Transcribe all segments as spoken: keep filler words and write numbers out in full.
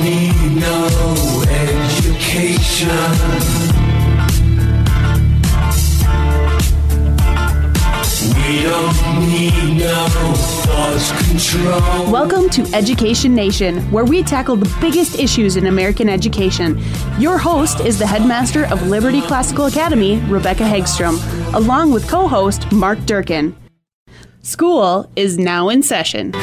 need no education. We don't need no thought control. Welcome to Education Nation, where we tackle the biggest issues in American education. Your host is the headmaster of Liberty Classical Academy, Rebecca Hagstrom, along with co-host Mark Durkin. School is now in session.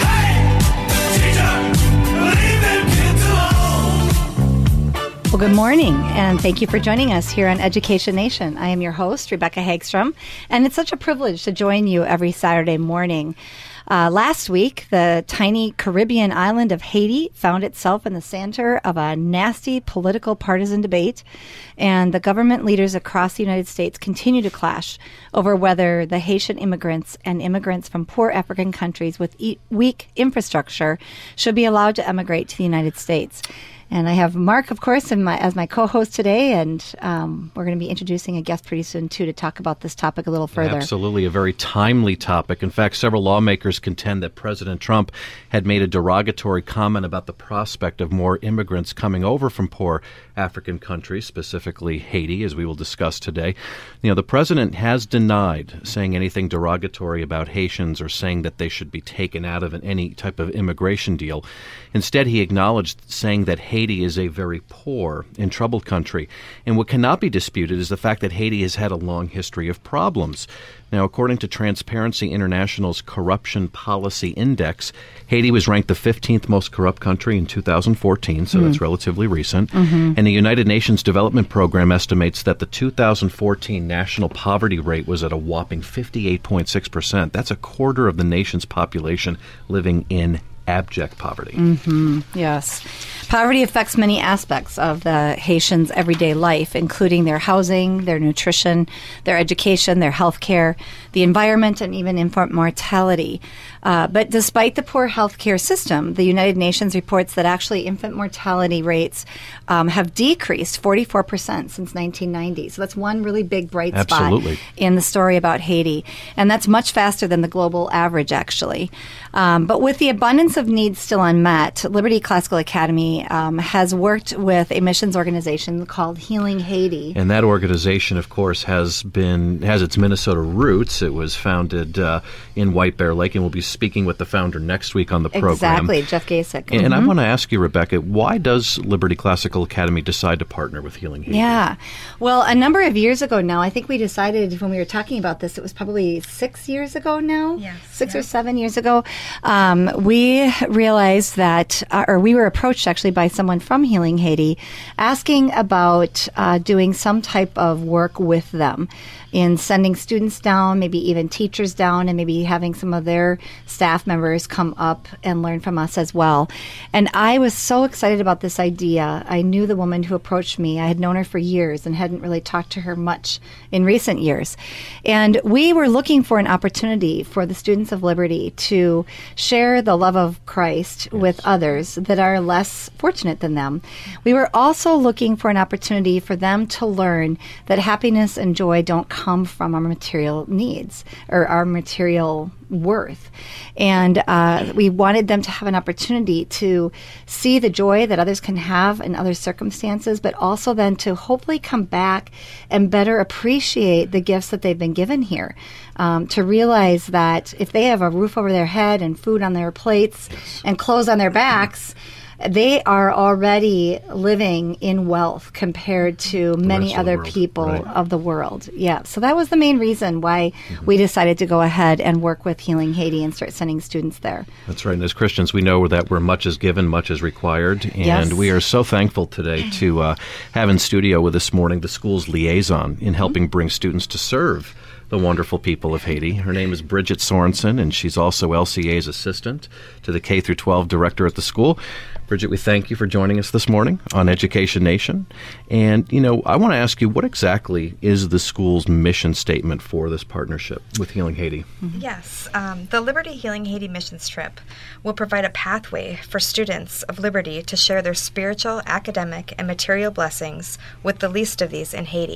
Well, good morning, and thank you for joining us here on Education Nation. I am your host, Rebecca Hagstrom, and it's such a privilege to join you every Saturday morning. Uh, last week, the tiny Caribbean island of Haiti found itself in the center of a nasty political partisan debate, and the government leaders across the United States continue to clash over whether the Haitian immigrants and immigrants from poor African countries with e- weak infrastructure should be allowed to emigrate to the United States. And I have Mark, of course, in my, as my co-host today, and um, we're going to be introducing a guest pretty soon, too, to talk about this topic a little further. Absolutely, a very timely topic. In fact, several lawmakers contend that President Trump had made a derogatory comment about the prospect of more immigrants coming over from poor African countries, specifically Haiti, as we will discuss today. You know, the president has denied saying anything derogatory about Haitians or saying that they should be taken out of any type of immigration deal. Instead, he acknowledged saying that Haiti is a very poor and troubled country. And what cannot be disputed is the fact that Haiti has had a long history of problems. Now, according to Transparency International's Corruption Policy Index, Haiti was ranked the fifteenth most corrupt country in two thousand fourteen, so mm. that's relatively recent. Mm-hmm. And the United Nations Development Program estimates that the two thousand fourteen national poverty rate was at a whopping fifty-eight point six percent. That's a quarter of the nation's population living in abject poverty. Mm-hmm. Yes. Poverty affects many aspects of the Haitians' everyday life, including their housing, their nutrition, their education, their health care, the environment, and even infant mortality. Uh, but despite the poor health care system, the United Nations reports that actually infant mortality rates um, have decreased forty-four percent since nineteen ninety. So that's one really big bright Absolutely. spot in the story about Haiti. And that's much faster than the global average, actually. Um, but with the abundance of needs still unmet, Liberty Classical Academy um, has worked with a missions organization called Healing Haiti. And that organization, of course, has been has its Minnesota roots. It was founded uh, in White Bear Lake, and we'll be speaking with the founder next week on the program. Exactly, Jeff Gasek. And, mm-hmm. and I want to ask you, Rebecca, why does Liberty Classical Academy decide to partner with Healing Haiti? Yeah. Well, a number of years ago now, I think we decided when we were talking about this, it was probably six years ago now? Yes. Six yeah. or seven years ago. Um, we realized that, uh, or we were approached actually by someone from Healing Haiti asking about uh, doing some type of work with them in sending students down, maybe even teachers down, and maybe having some of their staff members come up and learn from us as well. And I was so excited about this idea. I knew the woman who approached me. I had known her for years and hadn't really talked to her much in recent years. And we were looking for an opportunity for the students of Liberty to share the love of Christ yes. with others that are less fortunate than them. We were also looking for an opportunity for them to learn that happiness and joy don't come from our material needs or our material worth. And uh, we wanted them to have an opportunity to see the joy that others can have in other circumstances, but also then to hopefully come back and better appreciate the gifts that they've been given here. Um, to realize that if they have a roof over their head and food on their plates yes. and clothes on their backs, they are already living in wealth compared to the many other people right. of the world. Yeah. So that was the main reason why mm-hmm. we decided to go ahead and work with Healing Haiti and start sending students there. That's right. And as Christians, we know that where much is given, much is required. And yes. we are so thankful today to uh, have in studio with us this morning the school's liaison in helping mm-hmm. bring students to serve the wonderful people of Haiti. Her name is Bridget Sorensen, and she's also L C A's assistant to the K through twelve director at the school. Bridget, we thank you for joining us this morning on Education Nation. And, you know, I want to ask you, what exactly is the school's mission statement for this partnership with Healing Haiti? Mm-hmm. Yes. Um, the Liberty Healing Haiti missions trip will provide a pathway for students of Liberty to share their spiritual, academic, and material blessings with the least of these in Haiti.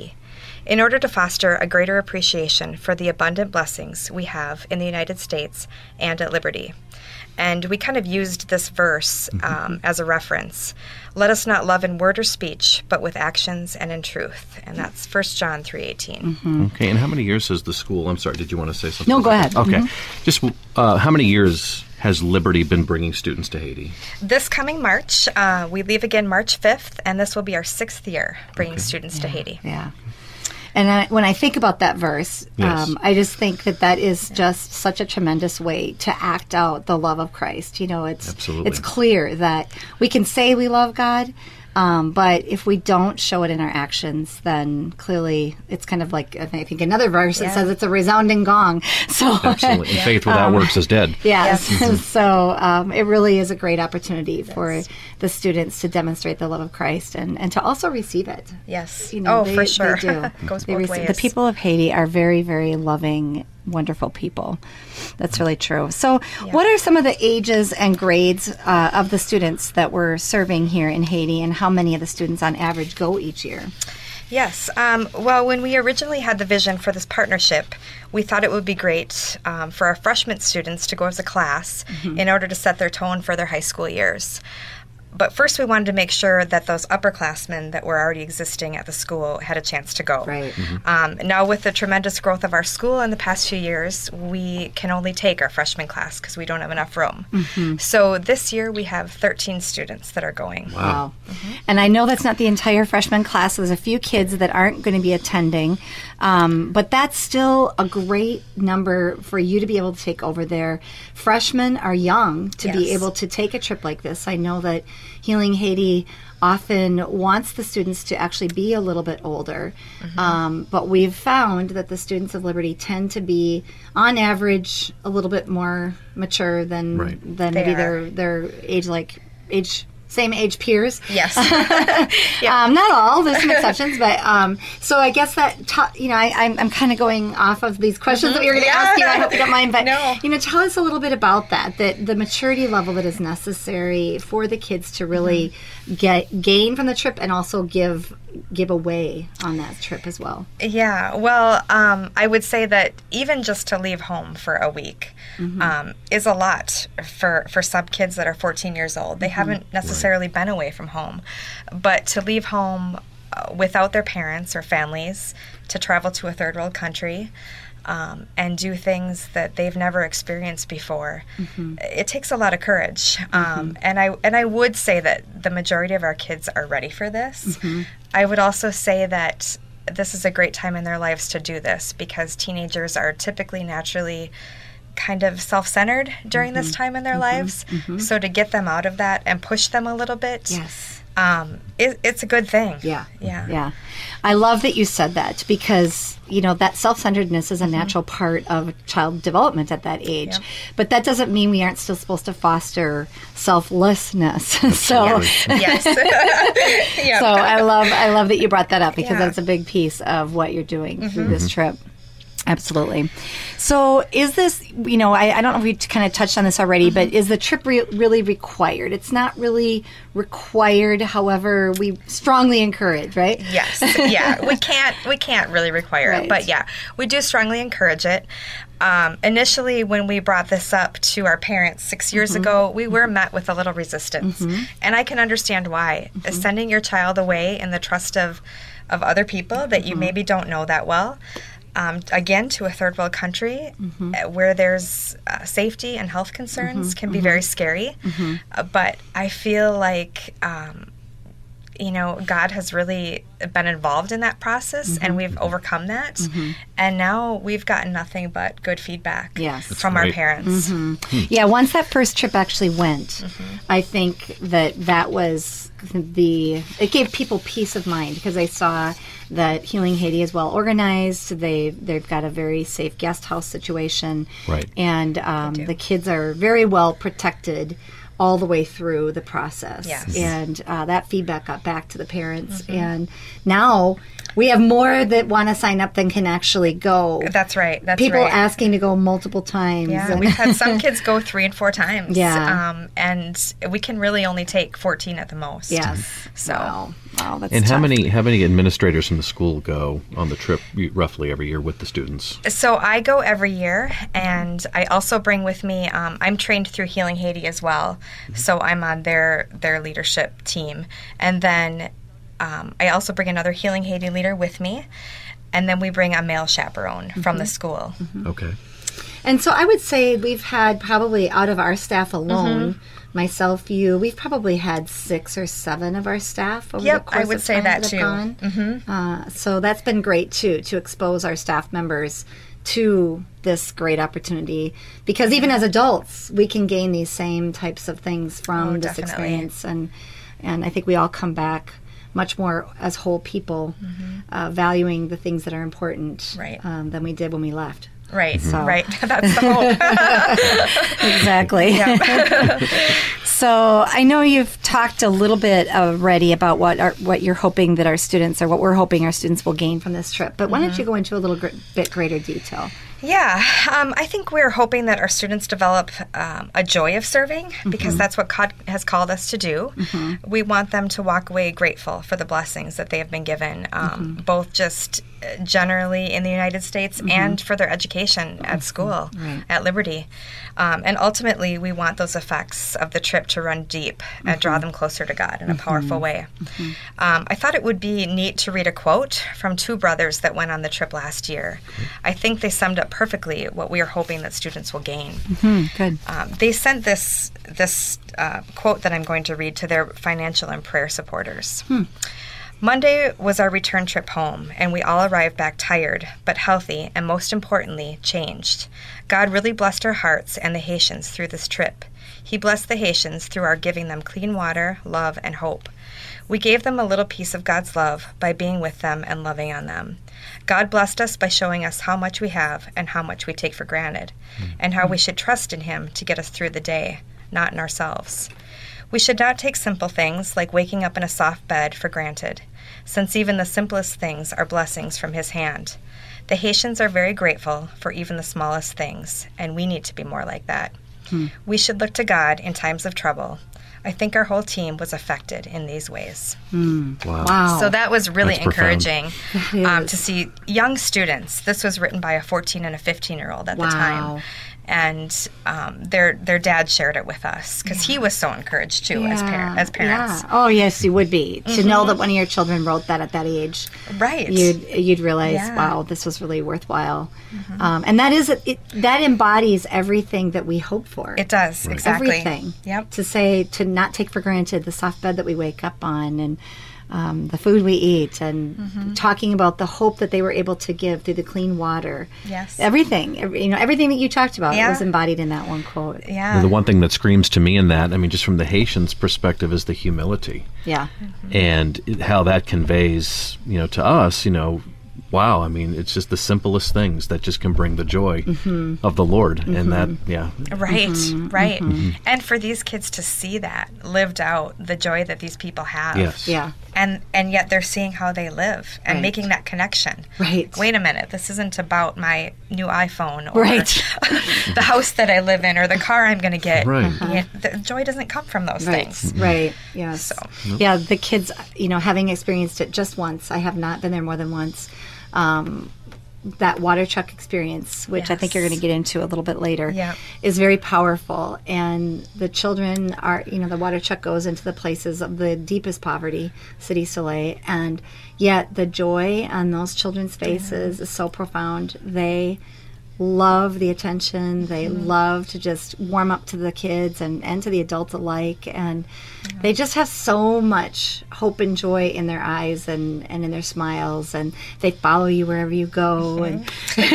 in order to foster a greater appreciation for the abundant blessings we have in the United States and at Liberty. And we kind of used this verse um, as a reference. Let us not love in word or speech, but with actions and in truth. And that's First John three eighteen. Mm-hmm. Okay, and how many years has the school, I'm sorry, did you want to say something? No, go ahead. Okay. Mm-hmm. Just uh, how many years has Liberty been bringing students to Haiti? This coming March, uh, we leave again March fifth, and this will be our sixth year bringing Okay. students to Haiti. Yeah. And I, when I think about that verse, Yes. um, I just think that that is just such a tremendous way to act out the love of Christ. You know, it's Absolutely. it's clear that we can say we love God, um, but if we don't show it in our actions, then clearly it's kind of like, I think another verse that Yeah. says it's a resounding gong. So Absolutely. And faith without works is dead. Yes. Yes. so um, it really is a great opportunity for the students to demonstrate the love of Christ and, and to also receive it. Yes. You know, oh, they- for sure. They do. Goes They both receive- ways. The people of Haiti are very, very loving, wonderful people. That's really true. So, Yeah. what are some of the ages and grades uh, of the students that we're serving here in Haiti, and how many of the students on average go each year? Yes. Um, well, when we originally had the vision for this partnership, we thought it would be great um, for our freshman students to go as a class in order to set their tone for their high school years. But first, we wanted to make sure that those upperclassmen that were already existing at the school had a chance to go. Right. Um, now, with the tremendous growth of our school in the past few years, we can only take our freshman class because we don't have enough room. So this year, we have thirteen students that are going. Wow. And I know that's not the entire freshman class. There's a few kids that aren't going to be attending. Um, but that's still a great number for you to be able to take over there. Freshmen are young to be Yes. able to take a trip like this. I know that Healing Haiti often wants the students to actually be a little bit older. Um, but we've found that the students of Liberty tend to be, on average, a little bit more mature than Right. than They maybe are. their their age like age same age peers. Yes. Um, not all. There's some exceptions, but um, so I guess that ta- you know I, I'm, I'm kind of going off of these questions that we were going to Yeah. ask you. I hope you don't mind, but No. you know, tell us a little bit about that. That the maturity level that is necessary for the kids to really get gain from the trip and also give give away on that trip as well. Yeah, well, um, I would say that even just to leave home for a week um, is a lot for, for some kids that are fourteen years old. They haven't necessarily been away from home. But to leave home uh, without their parents or families, to travel to a third world country, um, and do things that they've never experienced before, it takes a lot of courage. Um, and I and I would say that the majority of our kids are ready for this. I would also say that this is a great time in their lives to do this because teenagers are typically naturally kind of self-centered during this time in their lives. So to get them out of that and push them a little bit, Yes. um, it, it's a good thing. Yeah. Yeah. Yeah. I love that you said that because, you know, that self-centeredness is a natural part of child development at that age. Yep. But that doesn't mean we aren't still supposed to foster selflessness. so Yes. Yep. so I love I love that you brought that up because Yeah. that's a big piece of what you're doing through this trip. Absolutely. So is this, you know, I, I don't know if we kind of touched on this already, but is the trip re- really required? It's not really required. However, we strongly encourage, right? Yes, yeah, we can't we can't really require Right. it, but yeah, we do strongly encourage it. Um, initially, when we brought this up to our parents six years ago, we were met with a little resistance, and I can understand why. Sending your child away in the trust of of other people that you maybe don't know that well. Um, again, to a third world country uh, where there's uh, safety and health concerns can be very scary. Uh, but I feel like, um, you know, God has really been involved in that process and we've overcome that. And now we've gotten nothing but good feedback Yes. from our great. parents. Yeah, once that first trip actually went, I think that that was the, it gave people peace of mind because they saw that Healing Haiti is well organized. They, they've got a very safe guest house situation. Right. And um, do. the kids are very well protected all the way through the process. Yes. And uh, that feedback got back to the parents. Mm-hmm. And now we have more that want to sign up than can actually go. That's right. That's People right. asking to go multiple times. Yeah, and we've had some kids go three and four times. Yeah. Um, and we can really only take fourteen at the most. Yes. So. Wow. Wow, that's And how tough. many how many administrators from the school go on the trip roughly every year with the students? So I go every year, and I also bring with me. Um, I'm trained through Healing Haiti as well, mm-hmm. so I'm on their their leadership team. And then um, I also bring another Healing Haiti leader with me, and then we bring a male chaperone mm-hmm. from the school. Mm-hmm. Okay. And so I would say we've had probably out of our staff alone. Mm-hmm. Myself, you, we've probably had six or seven of our staff over Yep, the course I would of say time that have too. gone. Mm-hmm. Uh, so that's been great too, to expose our staff members to this great opportunity, because even as adults, we can gain these same types of things from Oh, this definitely. experience, and and I think we all come back much more as whole people, Mm-hmm. uh, valuing the things that are important Right. um, than we did when we left. Right, So- right. That's the hope. Exactly. So I know you've talked a little bit already about what our, what you're hoping that our students, or what we're hoping our students will gain from this trip. But why don't you go into a little gr- bit greater detail? Yeah, um, I think we're hoping that our students develop um, a joy of serving, because Mm-hmm. that's what God has called us to do. Mm-hmm. We want them to walk away grateful for the blessings that they have been given, um, Mm-hmm. both just uh, generally in the United States Mm-hmm. and for their education at school, Right. at Liberty. Um, and ultimately, we want those effects of the trip to run deep and draw them closer to God in a powerful way. Um, I thought it would be neat to read a quote from two brothers that went on the trip last year. I think they summed up perfectly what we are hoping that students will gain. Hmm, good. Um, they sent this this uh, quote that I'm going to read to their financial and prayer supporters. Monday was our return trip home, and we all arrived back tired, but healthy, and most importantly, changed. God really blessed our hearts and the Haitians through this trip. He blessed the Haitians through our giving them clean water, love, and hope. We gave them a little piece of God's love by being with them and loving on them. God blessed us by showing us how much we have and how much we take for granted, and how we should trust in Him to get us through the day, not in ourselves. We should not take simple things like waking up in a soft bed for granted, since even the simplest things are blessings from His hand. The Haitians are very grateful for even the smallest things, and we need to be more like that. Hmm. We should look to God in times of trouble. I think our whole team was affected in these ways. Wow. Wow. So that was really That's profound. encouraging um, to see young students. This was written by a fourteen and a fifteen-year-old at Wow. the time. And um, their their dad shared it with us because he was so encouraged too as, par- as parents. Yeah. Oh, yes, you would be. To know that one of your children wrote that at that age, Right. you'd you'd realize, Yeah. wow, this was really worthwhile. Um, and that is it, that embodies everything that we hope for. It does, exactly. Everything. Yep. To say, to not take for granted the soft bed that we wake up on, and um, the food we eat, and Mm-hmm. talking about the hope that they were able to give through the clean water. Yes. Everything, every, you know, everything that you talked about Yeah. was embodied in that one quote. Yeah. The one thing that screams to me in that, I mean, just from the Haitians' perspective, is the humility. Yeah. And it, how that conveys, you know, to us, you know, wow, I mean, it's just the simplest things that just can bring the joy Mm-hmm. of the Lord. And that, yeah. Right, Mm-hmm. right. And for these kids to see that lived out, the joy that these people have. Yes. Yeah. And and yet they're seeing how they live and Right. making that connection. Right. Wait a minute, this isn't about my new iPhone or Right. the house that I live in or the car I'm going to get. Right. Yeah, the joy doesn't come from those Right, things. right, yes. So. Yeah, the kids, you know, having experienced it just once, I have not been there more than once, um, that water truck experience, which I think you're going to Yes. get into a little bit later, Yeah. is very powerful. And the children are, you know, the water truck goes into the places of the deepest poverty, Cité Soleil, and yet the joy on those children's faces is so profound. They love the attention. They love to just warm up to the kids and, and to the adults alike. And they just have so much hope and joy in their eyes and, and in their smiles. And they follow you wherever you go. And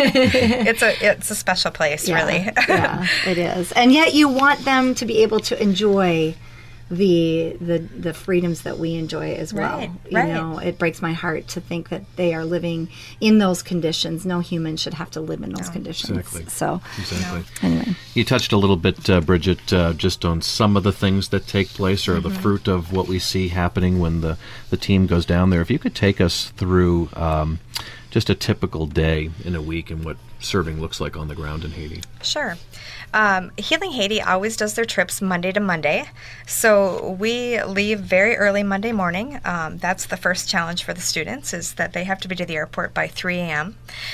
It's a it's a special place, yeah, really. yeah, it is. And yet you want them to be able to enjoy the the the freedoms that we enjoy as well. Right, you right. know, it breaks my heart to think that they are living in those conditions. No human should have to live in those conditions. Exactly. So Exactly. anyway, You touched a little bit, uh, Bridget, uh, just on some of the things that take place or Mm-hmm. the fruit of what we see happening when the, the team goes down there. If you could take us through um, just a typical day in a week and what serving looks like on the ground in Haiti. Sure. Um, Healing Haiti always does their trips Monday to Monday. So we leave very early Monday morning. Um, that's the first challenge for the students, is that they have to be to the airport by three a.m.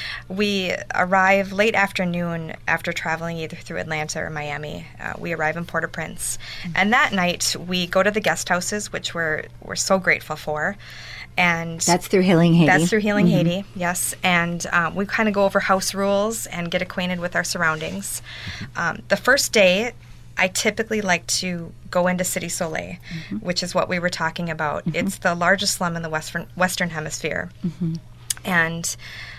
We arrive late afternoon after traveling either through Atlanta or Miami. Uh, we arrive in Port-au-Prince. And that night we go to the guest houses, which we're, we're so grateful for. And that's through Healing Haiti. That's through Healing Haiti, yes. And um, we kind of go over house rules and get acquainted with our surroundings. Um, the first day, I typically like to go into Cité Soleil, mm-hmm. which is what we were talking about. Mm-hmm. It's the largest slum in the Western, Western Hemisphere. Mm-hmm. And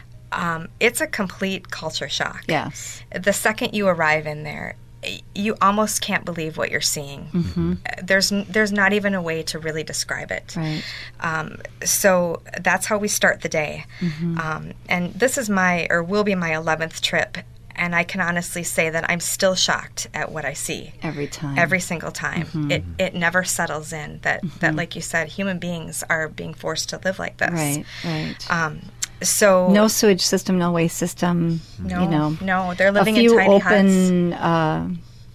um, it's a complete culture shock. Yes. The second you arrive in there, you almost can't believe what you're seeing. Mm-hmm. There's there's not even a way to really describe it. Right. Um, so that's how we start the day. Mm-hmm. Um, and this is my, or will be my eleventh trip, and I can honestly say that I'm still shocked at what I see. Every time. Every single time. Mm-hmm. It it never settles in that, mm-hmm. that, like you said, human beings are being forced to live like this. Right, right. Um, so no sewage system, no waste system. No, you know, no, they're living a few in tiny open huts. Uh,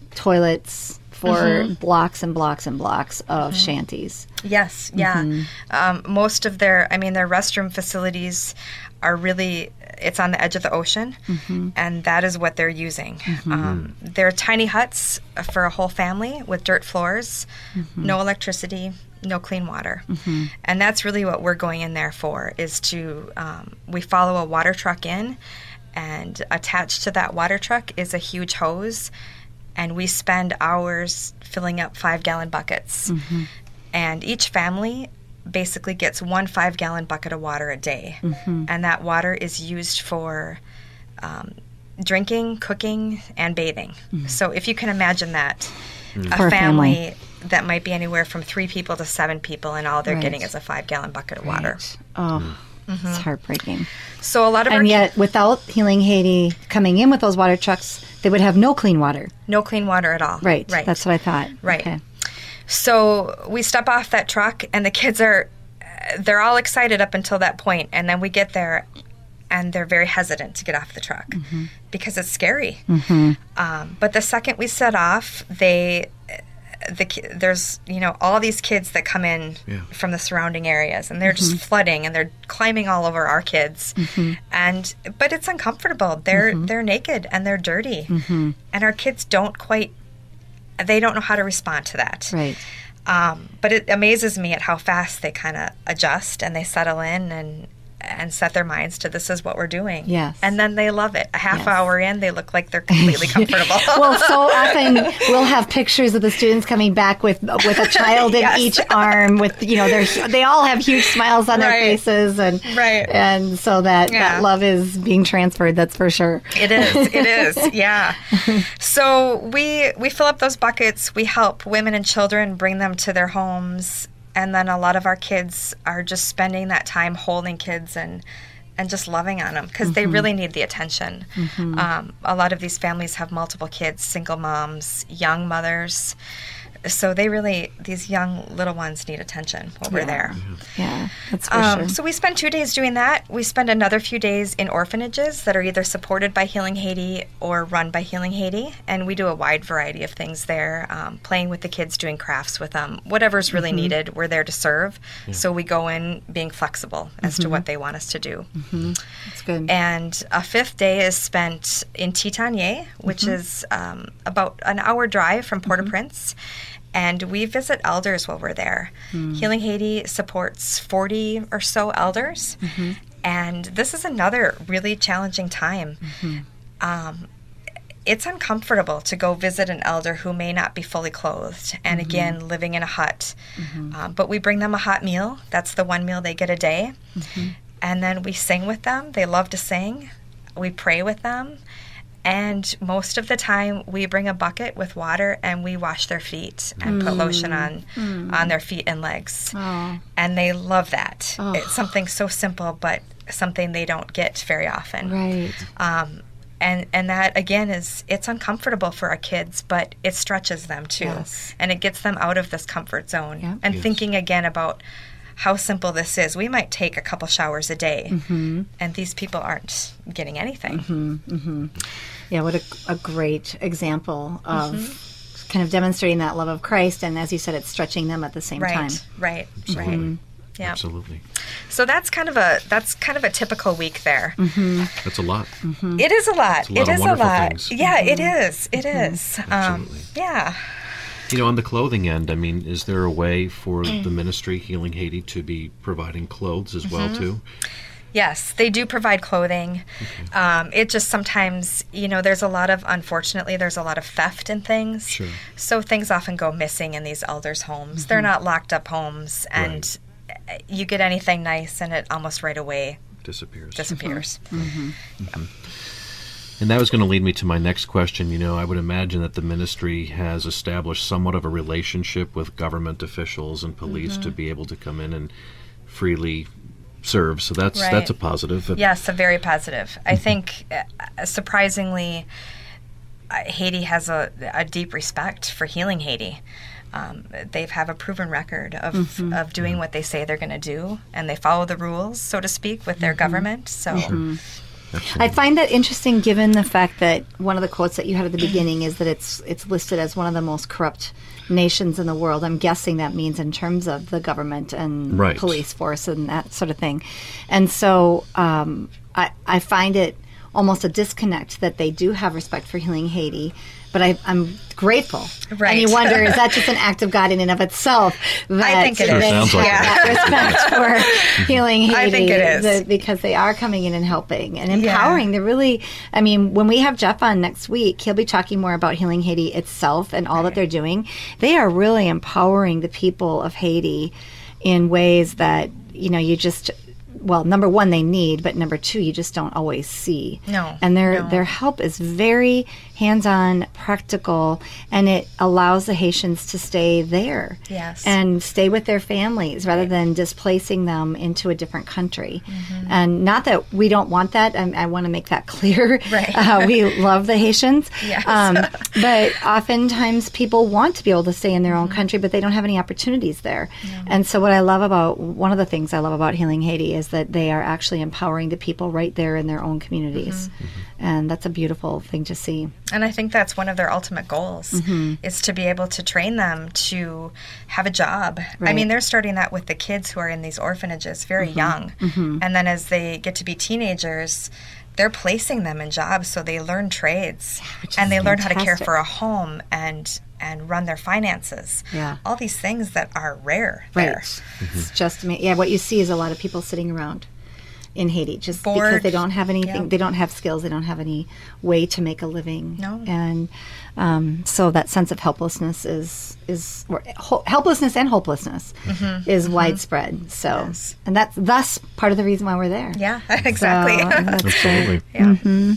toilets for Mm-hmm. blocks and blocks and blocks of Mm-hmm. shanties. Yes, yeah. Mm-hmm. Um, most of their, I mean, their restroom facilities are really, it's on the edge of the ocean, mm-hmm. and that is what they're using. Mm-hmm. Um, they're tiny huts for a whole family with dirt floors, mm-hmm. no electricity, no clean water. Mm-hmm. And that's really what we're going in there for, is to, um, we follow a water truck in, and attached to that water truck is a huge hose, and we spend hours filling up five-gallon buckets. Mm-hmm. And each family basically gets one five-gallon bucket of water a day. Mm-hmm. And that water is used for um, drinking, cooking, and bathing. Mm-hmm. So if you can imagine that, mm-hmm. a For family, family that might be anywhere from three people to seven people, and all they're right. getting is a five-gallon bucket of water. Right. Oh, mm-hmm. It's heartbreaking. So a lot of our And yet, without Healing Haiti coming in with those water trucks, they would have no clean water. no clean water at all. Right. Right. That's what I thought. Right. Okay. So we step off that truck, and the kids are, they're all excited up until that point, and then we get there, and they're very hesitant to get off the truck mm-hmm. because it's scary. Mm-hmm. Um, but the second we set off, they, the ki- there's you know all these kids that come in Yeah. from the surrounding areas, and they're Mm-hmm. just flooding, and they're climbing all over our kids, mm-hmm. and but it's uncomfortable. They're Mm-hmm. they're naked and they're dirty, Mm-hmm. and our kids don't quite. They don't know how to respond to that. Right. Um, but it amazes me at how fast they kind of adjust and they settle in and and set their minds to this is what we're doing. Yes. And then they love it. A half Yes. hour in, they look like they're completely comfortable. Well, so often we'll have pictures of the students coming back with with a child in Yes. each arm. With you know, they they all have huge smiles on their Right. faces, and Right. and so that Yeah. that love is being transferred. That's for sure. It is. It is. Yeah. So we we fill up those buckets. We help women and children bring them to their homes, and then a lot of our kids are just spending that time holding kids and and just loving on them because Mm-hmm. they really need the attention. Um, a lot of these families have multiple kids, single moms, young mothers. So they really, these young little ones need attention while we're Yeah. there. Yeah, that's for Um, sure. So we spend two days doing that. We spend another few days in orphanages that are either supported by Healing Haiti or run by Healing Haiti, and we do a wide variety of things there, um, playing with the kids, doing crafts with them. Whatever's really Mm-hmm. needed, we're there to serve. So we go in being flexible as to what they want us to do. That's good. And a fifth day is spent in Titanier, which Mm-hmm. is um, about an hour drive from Port-au-Prince. And we visit elders while we're there. Mm. Healing Haiti supports forty or so elders. Mm-hmm. And this is another really challenging time. Mm-hmm. Um, it's uncomfortable to go visit an elder who may not be fully clothed and, Mm-hmm. again, living in a hut. Um, but we bring them a hot meal. That's the one meal they get a day. Mm-hmm. And then we sing with them. They love to sing. We pray with them. And most of the time, we bring a bucket with water and we wash their feet and put lotion on on their feet and legs. Oh. And they love that. Oh. It's something so simple, but something they don't get very often. Right. Um, and and that again is it's uncomfortable for our kids, but it stretches them too, Yes. and it gets them out of this comfort zone. Yeah. And Yes. thinking again about how simple this is. We might take a couple showers a day, Mm-hmm. and these people aren't getting anything. Yeah, what a, a great example of kind of demonstrating that love of Christ, and as you said, it's stretching them at the same Right, time. right, Absolutely. right. Yeah. Absolutely. So that's kind of a that's kind of a typical week there. That's a lot. It is a lot. It's a lot it of is a wonderful lot. things. Yeah, it is. It is. Um, Absolutely. yeah. You know, on the clothing end, I mean, is there a way for Mm. the ministry, Healing Haiti, to be providing clothes as Mm-hmm. well, too? Yes, they do provide clothing. Um, it just sometimes, you know, there's a lot of, unfortunately, there's a lot of theft in things. Sure. So things often go missing in these elders' homes. They're not locked up homes, and you get anything nice, and it almost right away Disappears. disappears. And that was going to lead me to my next question. You know, I would imagine that the ministry has established somewhat of a relationship with government officials and police to be able to come in and freely serve. So that's Right. that's a positive. Yes, a very positive. I think, uh, surprisingly, uh, Haiti has a, a deep respect for Healing Haiti. Um, they have a proven record of, of doing what they say they're going to do, and they follow the rules, so to speak, with their government. So, I find that interesting, given the fact that one of the quotes that you had at the beginning is that it's it's listed as one of the most corrupt nations in the world. I'm guessing that means in terms of the government and Right. police force and that sort of thing. And so um, I, I find it almost a disconnect that they do have respect for Healing Haiti, but I, I'm grateful. Right. And you wonder, is that just an act of God in and of itself? That think it they is. Sure sounds like have it. that respect for Healing Haiti. I think it is. the- because they are coming in and helping and empowering. They're really, I mean, when we have Jeff on next week, he'll be talking more about Healing Haiti itself and all that they're doing. They are really empowering the people of Haiti in ways that, you know, you just, well, number one, they need, but number two, you just don't always see. No, And their no. their help is very hands-on, practical, and it allows the Haitians to stay there. Yes. And stay with their families rather than displacing them into a different country. Mm-hmm. And not that we don't want that. I, I want to make that clear. Right. Uh, we love the Haitians. Yes. Um, but oftentimes people want to be able to stay in their Mm-hmm. own country, but they don't have any opportunities there. And so what I love about, one of the things I love about Healing Haiti is that they are actually empowering the people right there in their own communities. Mm-hmm. And that's a beautiful thing to see. and I think that's one of their ultimate goals is to be able to train them to have a job. I Right. mean, they're starting that with the kids who are in these orphanages very young. And then as they get to be teenagers, they're placing them in jobs so they learn trades which and is they learn how to care fantastic. for a home and and run their finances. Yeah. All these things that are rare Right. there. It's just, ama- yeah, what you see is a lot of people sitting around in Haiti just because Bored. they don't have anything, Yeah. they don't have skills, they don't have any way to make a living. No. And um, so that sense of helplessness is, is or ho- helplessness and hopelessness is widespread. So, Mm-hmm. Yes. and that's thus part of the reason why we're there. Yeah, exactly. So, and that's Absolutely. yeah.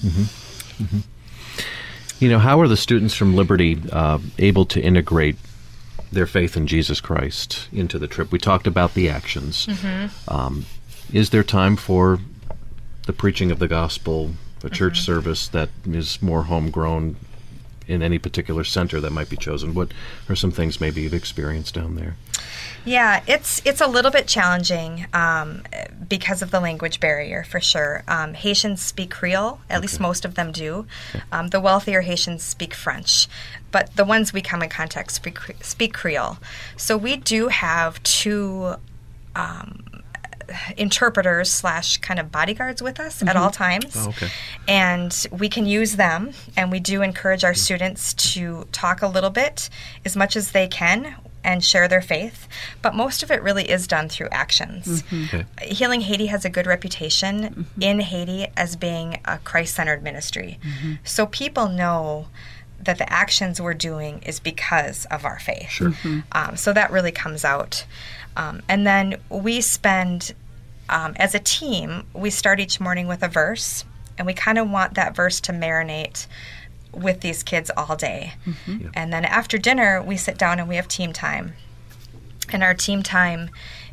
You know, how are the students from Liberty uh, able to integrate their faith in Jesus Christ into the trip? We talked about the actions. Mm-hmm. Um, is there time for the preaching of the gospel, a church Mm-hmm. service that is more homegrown in any particular center that might be chosen? What are some things maybe you've experienced down there? Yeah, it's it's a little bit challenging um, because of the language barrier, for sure. Um, Haitians speak Creole, at least most of them do. Um, the wealthier Haitians speak French, but the ones we come in contact speak, speak Creole. So we do have two um, interpreters slash kind of bodyguards with us at all times. Oh, okay. And we can use them, and we do encourage our students to talk a little bit, as much as they can, and share their faith. But most of it really is done through actions. Okay. Healing Haiti has a good reputation in Haiti as being a Christ-centered ministry. So people know that the actions we're doing is because of our faith. Sure. Um, so that really comes out. Um, and then we spend, um, as a team, we start each morning with a verse, And we kind of want that verse to marinate with these kids all day. Mm-hmm. Yeah. And then after dinner, we sit down and we have team time. And our team time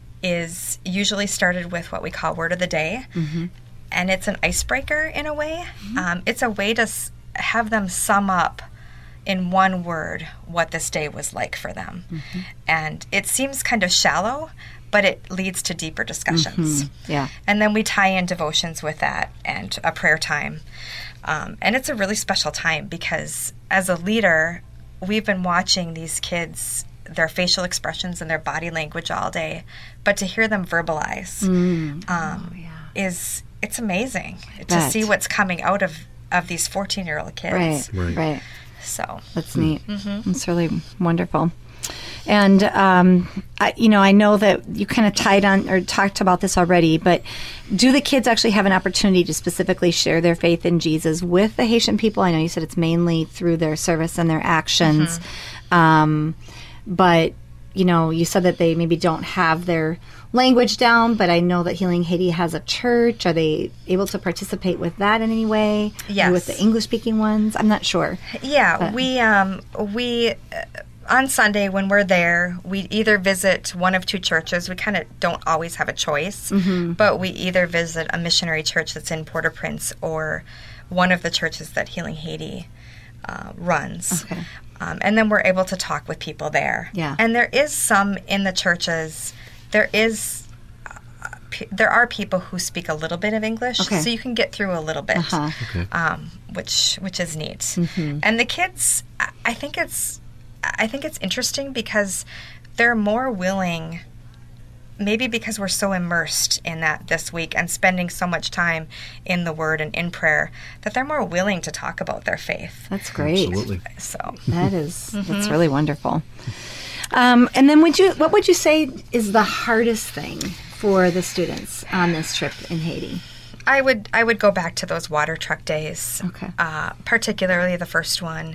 is usually started with what we call Word of the Day. Mm-hmm. And it's an icebreaker in a way. Um, it's a way to s- have them sum up in one word what this day was like for them. Mm-hmm. And it seems kind of shallow, but it leads to deeper discussions. Mm-hmm. Yeah. And then we tie in devotions with that and a prayer time. Um, and it's a really special time because as a leader, we've been watching these kids, their facial expressions and their body language all day, but to hear them verbalize Mm. um, Oh, yeah. is, it's amazing to bet. see what's coming out of, of these fourteen-year-old kids. Right, Right. right. So That's neat. It's really wonderful. And, um, I, you know, I know that you kind of tied on or talked about this already, but do the kids actually have an opportunity to specifically share their faith in Jesus with the Haitian people? I know you said it's mainly through their service and their actions. Um, but, you know, you said that they maybe don't have their language down, but I know that Healing Haiti has a church. Are they able to participate with that in any way? Yes. Or with the English-speaking ones? I'm not sure. Yeah, But- we um, we uh, on Sunday when we're there, we either visit one of two churches. We kind of don't always have a choice, Mm-hmm. but we either visit a missionary church that's in Port-au-Prince or one of the churches that Healing Haiti uh, runs. Okay. Um, and then we're able to talk with people there. Yeah. And there is some in the churches. There is. uh, p- There are people who speak a little bit of English, Okay. so you can get through a little bit Uh-huh. Okay. um, which which is neat. Mm-hmm. And the kids, I- I think it's I think it's interesting because they're more willing. Maybe because we're so immersed in that this week and spending so much time in the Word and in prayer, that they're more willing to talk about their faith. That's great. Absolutely. So That is, Mm-hmm. that's really wonderful. Um, and then would you, what would you say is the hardest thing for the students on this trip in Haiti? I would I would go back to those water truck days. Okay. Uh, particularly the first one.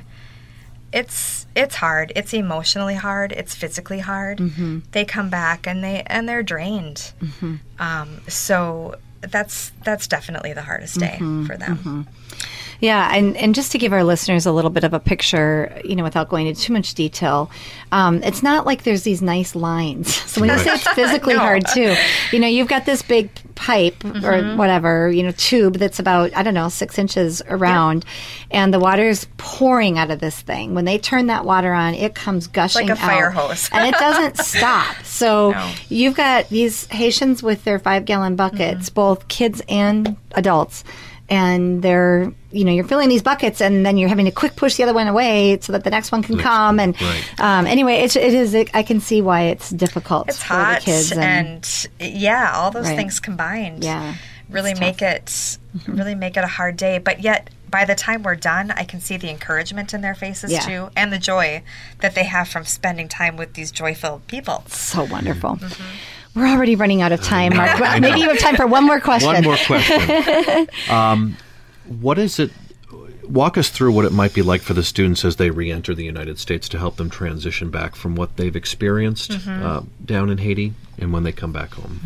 It's it's hard. It's emotionally hard. It's physically hard. Mm-hmm. They come back and they and they're drained. Um, so that's that's definitely the hardest day Mm-hmm. for them. Yeah, and, and just to give our listeners a little bit of a picture, you know, without going into too much detail, um, it's not like there's these nice lines. So when you say it's physically No. hard too, you know, you've got this big pipe Mm-hmm. or whatever, you know, tube that's about, I don't know, six inches around, and the water's pouring out of this thing. When they turn that water on, it comes gushing Like a fire out, hose. and it doesn't stop. So No. you've got these Haitians with their five gallon buckets, Mm-hmm. both kids and adults. And they're, you know, you're filling these buckets, and then you're having to quick push the other one away so that the next one can come. And right. um, anyway, it's, it is. I can see why it's difficult It's for hot the kids. and, yeah, all those Right. things combined. Yeah, really it's make tough. it really make it a hard day. But yet, by the time we're done, I can see the encouragement in their faces Yeah. too, and the joy that they have from spending time with these joy-filled people. so wonderful. Mm-hmm. We're already running out of time, Mark. But maybe you have time for one more question. One more question. um, what is it? Walk us through what it might be like for the students as they re-enter the United States to help them transition back from what they've experienced Mm-hmm. uh, down in Haiti and when they come back home.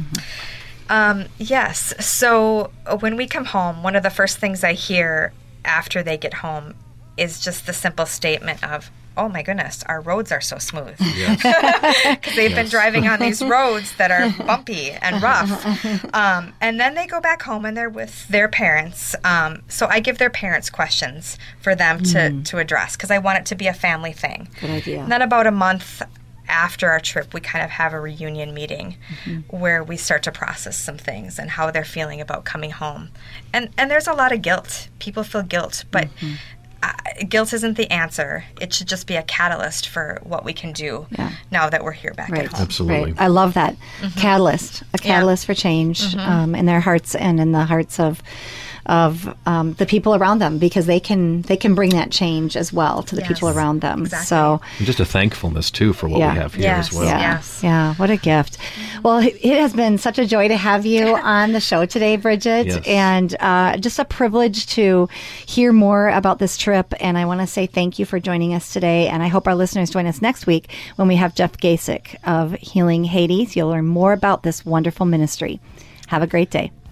Um, yes. So uh, when we come home, one of the first things I hear after they get home is just the simple statement of, "Oh my goodness, our roads are so smooth." Because they've been driving on these roads that are bumpy and rough. Um, and then they go back home and they're with their parents. Um, so I give their parents questions for them to, to address because I want it to be a family thing. Good idea. And then about a month after our trip, we kind of have a reunion meeting where we start to process some things and how they're feeling about coming home. And and there's a lot of guilt. People feel guilt, but uh, guilt isn't the answer. It should just be a catalyst for what we can do Yeah. now that we're here back Right. at home. Absolutely. Right. I love that. Catalyst. A catalyst for change um, in their hearts and in the hearts of of um, the people around them, because they can they can bring that change as well to the Yes, people around them. exactly. So And just a thankfulness, too, for what Yeah. we have here Yes, as well. yeah, Yes. yeah, what a gift. Well, it it has been such a joy to have you on the show today, Bridget, Yes. and uh, just a privilege to hear more about this trip. And I want to say thank you for joining us today. And I hope our listeners join us next week when we have Jeff Gasick of Healing Haiti. So you'll learn more about this wonderful ministry. Have a great day.